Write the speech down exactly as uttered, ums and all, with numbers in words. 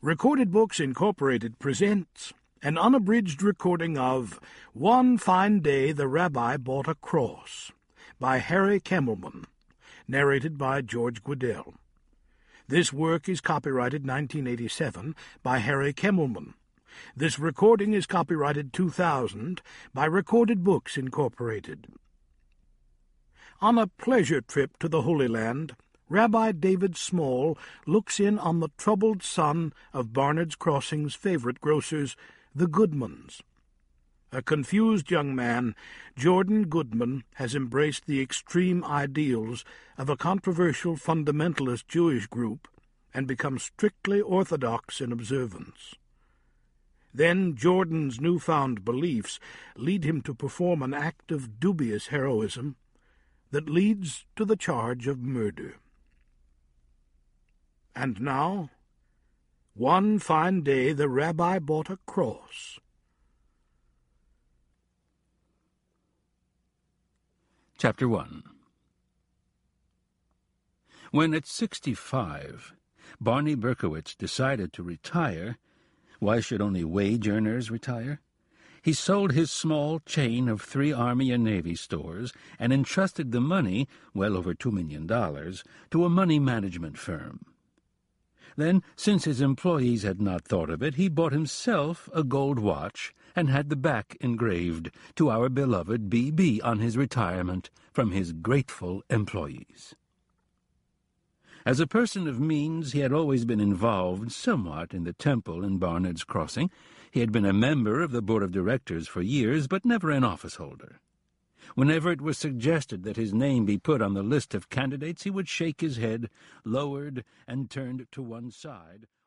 Recorded Books Incorporated presents an unabridged recording of One Fine Day the Rabbi Bought a Cross by Harry Kemmelman, narrated by George Guidall. This work is copyrighted nineteen eighty-seven by Harry Kemmelman. This recording is copyrighted two thousand by Recorded Books Incorporated. On a pleasure trip to the Holy Land, Rabbi David Small looks in on the troubled son of Barnard's Crossing's favorite grocers, the Goodmans. A confused young man, Jordan Goodman has embraced the extreme ideals of a controversial fundamentalist Jewish group and become strictly orthodox in observance. Then Jordan's newfound beliefs lead him to perform an act of dubious heroism that leads to the charge of murder. And now, one fine day the rabbi bought a cross. Chapter one. When at sixty-five, Barney Berkowitz decided to retire, why should only wage earners retire? He sold his small chain of three Army and Navy stores and entrusted the money, well over two million dollars, to a money management firm. Then, since his employees had not thought of it, he bought himself a gold watch and had the back engraved, "To our beloved B B" on his retirement from his grateful employees. As a person of means, he had always been involved somewhat in the temple in Barnard's Crossing. He had been a member of the board of directors for years, but never an office holder. Whenever it was suggested that his name be put on the list of candidates, he would shake his head, lowered, and turned to one side.